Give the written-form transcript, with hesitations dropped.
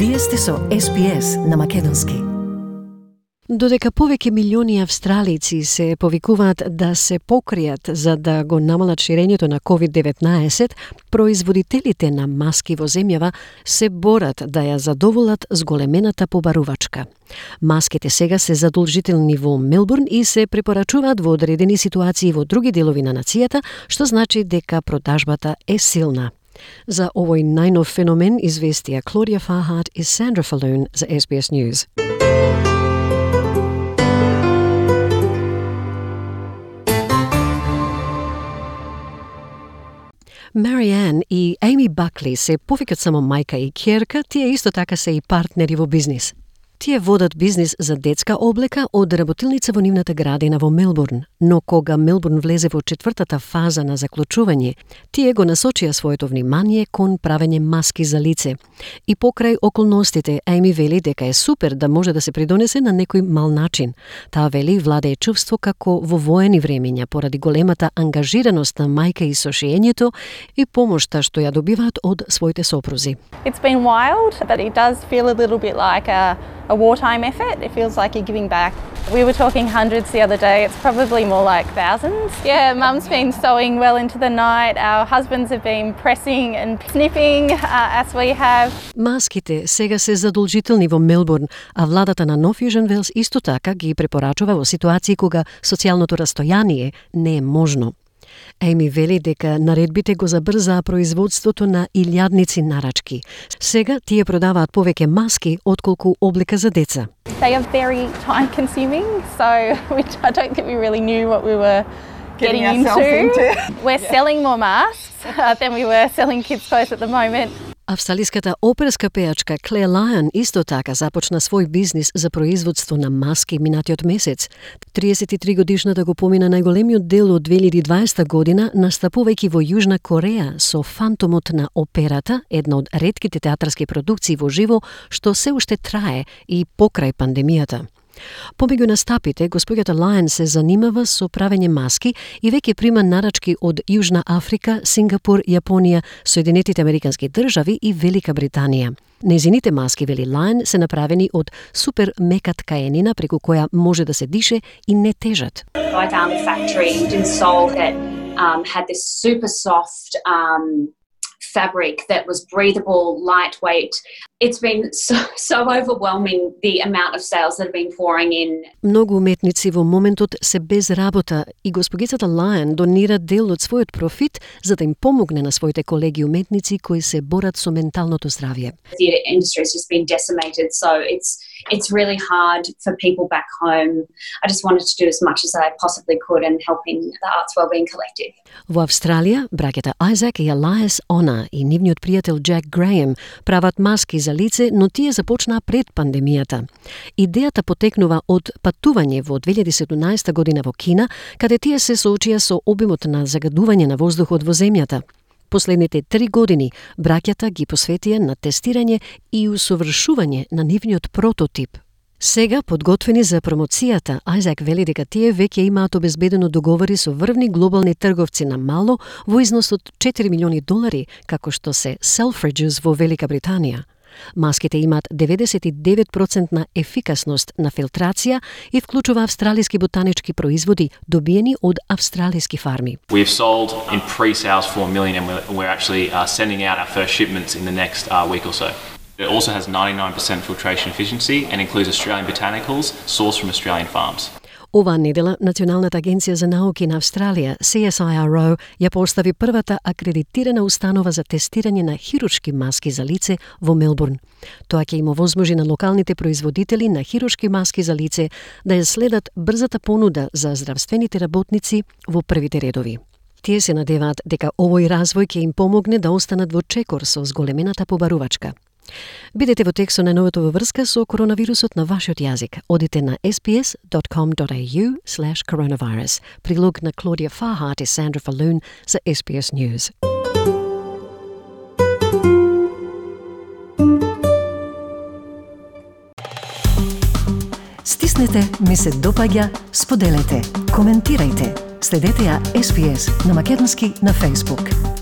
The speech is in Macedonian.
Вие сте со SPS на македонски. Додека повеќе милиони австралици се повикуваат да се покријат за да го намалат ширењето на COVID-19, производителите на маски во земјава се борат да ја задоволат зголемената побарувачка. Маските сега се задолжителни во Мелбурн и се препорачуваат во одредени ситуации во други делови на нацијата, што значи дека продажбата е силна. За овој најнов феномен известија Claudia Farhart и Sandra Falloon за SBS News. Marianne и Amy Buckley се повеќе само мајка и ќерка, тие исто така се и партнери во бизнис. Тие водат бизнис за детска облека од работилница во нивната градина во Мелбурн, но кога Мелбурн влезе во четвртата фаза на заклучување, тие го насочија своето внимание кон правење маски за лице. И покрај околностите, Еми вели дека е супер да може да се придонесе на некој мал начин. Таа вели владее чувство како во воени времења поради големата ангажираност на мајка и со шиењето и помошта што ја добиваат од своите сопрузи. It's been wild, but it does feel a little bit like a wartime effort. It feels like you're giving back. We were talking hundreds the other day. It's probably more like thousands. Yeah, Mum's been sewing well into the night. Our husbands have been pressing and snipping as we have. Маските сега се задолжителни во Мелбурн, а владата на Нов Јужен Велс исто така ги препорачува во ситуации кога социјалното растојание не е можно. Еми вели дека наредбите го забрзаа производството на илјадници нарачки. Сега тие продаваат повеќе маски отколку облека за деца. They are very time consuming, so I don't think we really knew what we were getting into. We're selling more masks than we were selling kids' clothes at the moment. Австралиската оперска пејачка Claire Lyon исто така започна свој бизнис за производство на маски минатиот месец. 33 годишната го помина најголемиот дел од 2020 година, настапувајќи во Јужна Кореја со Фантомот на операта, една од ретките театарски продукции во живо што се уште трае и покрај пандемијата. Помеѓу настапите, господјата Лајн се занимава со правење маски и веќе прима нарачки од Јужна Африка, Сингапур, Јапонија, Соединетите Американски држави и Велика Британија. Нејзините маски, вели Лајн, се направени од супер мека ткаенина преку која може да се дише и не тежат. I found a factory in Seoul that had this super soft fabric that was breathable, lightweight. It's been so overwhelming the amount of sales that have been pouring in. Многу уметници во моментот се без работа и госпогицата Лајн донира дел од својот профит за да им помогне на своите колеги уметници кои се борат со менталното здравје. The industry has just been decimated, so it's really hard for people back home. I just wanted to do as much as I possibly could in helping the Arts Wellbeing Collective. Во Австралија, браќата Айзек и Елаес Она и нивниот пријател Джек Греем прават маски за лице, но тие започнаа пред пандемијата. Идејата потекнува од патување во 2017 година во Кина, каде тие се соочија со обимот на загадување на воздухот во земјата. Последните 3 години браќата ги посветија на тестирање и усовршување на нивниот прототип. Сега, подготвени за промоцијата, Айзек вели дека тие веќе имаат обезбедено договори со врвни глобални трговци на мало во износ од $4 милиони, како што се Selfridges во Велика Британија. Маските имаат 99% на ефикасност на филтрација и вклучува австралиски ботанички производи добиени од австралиски фарми. We've sold in pre-sales for $1 million and we're actually sending out our first shipments in the next week or so. It also has 99% filtration efficiency and includes Australian botanicals sourced from Australian farms. Оваа недела Националната агенција за науки на Австралија, CSIRO, ја постави првата акредитирана установа за тестирање на хируршки маски за лице во Мелбурн. Тоа ќе им овозможи на локалните производители на хируршки маски за лице да ја следат брзата понуда за здравствените работници во првите редови. Тие се надеваат дека овој развој ќе им помогне да останат во чекор со зголемената побарувачка. Бидете во текст со најновото во врска со коронавирусот на вашиот јазик. Одите на sbs.com.au/coronavirus. Прилог на Claudia Farhart и Sandra Falloon за SBS News. Стиснете, ми се допаѓа, споделете, коментирајте. Следете ја SBS на македонски на Facebook.